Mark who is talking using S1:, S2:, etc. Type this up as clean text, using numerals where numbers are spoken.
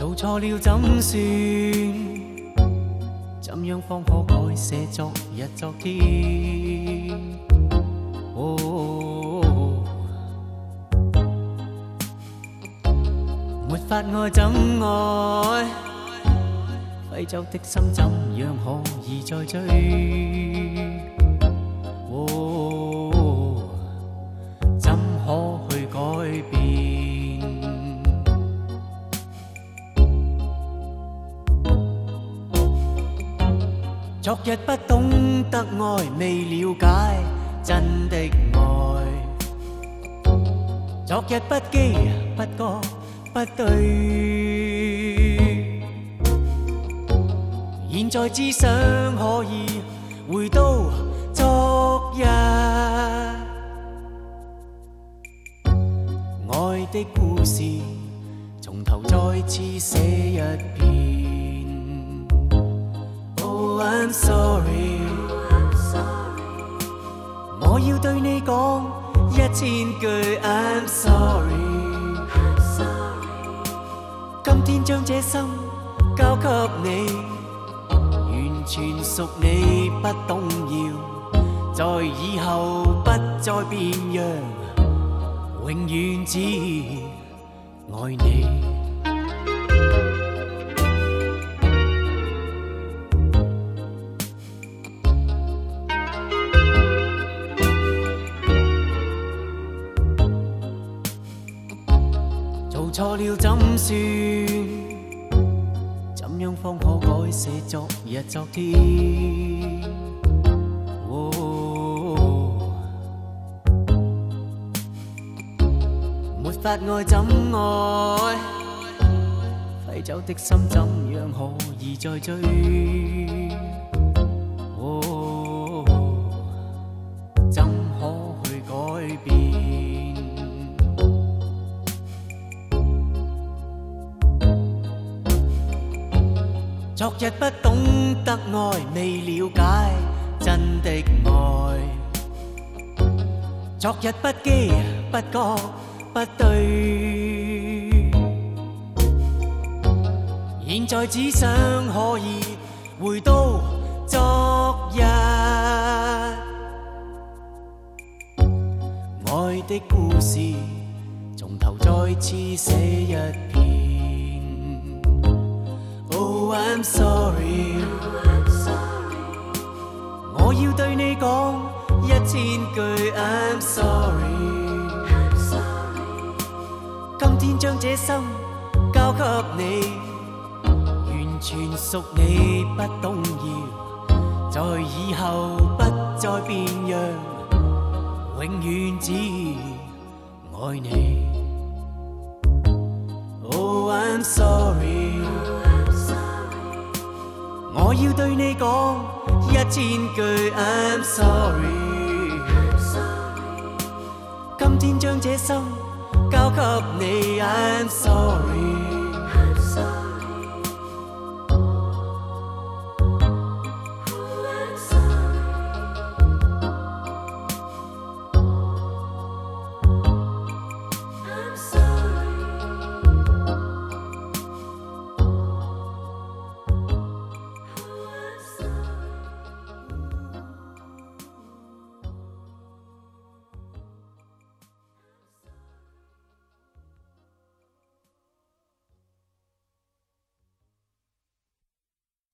S1: 做錯了怎算？怎樣方可改寫昨日昨天？沒法愛怎愛？揮走的心怎樣可以再追？怎可去改變？昨日不懂得愛，未了解真的愛。昨日不羈不覺不對，現在只想可以回到昨日。愛的故事從頭再次寫一遍。Oh I'm sorry， 我要對你講1000句 I'm sorry。今天將這心交給你，完全屬你，不動搖，在以後不再變樣，永遠只愛你。做錯了怎算？怎樣方可改寫昨日昨天？沒法愛怎愛？揮走的心怎樣可以再追？怎可去改變？昨日不懂得愛，未了解真的愛。昨日不羈不覺不對，現在只想可以回到昨日。愛的故事從頭再次寫一遍。Oh I'm sorry， 我要對你講1000句 I'm sorry。今天將這心交給你，完全屬你，不動搖，在以後不再變樣，永遠只愛你。Oh I'm sorry， 我要對你講1000句 I'm sorry。今天將這心交給你 I'm sorry。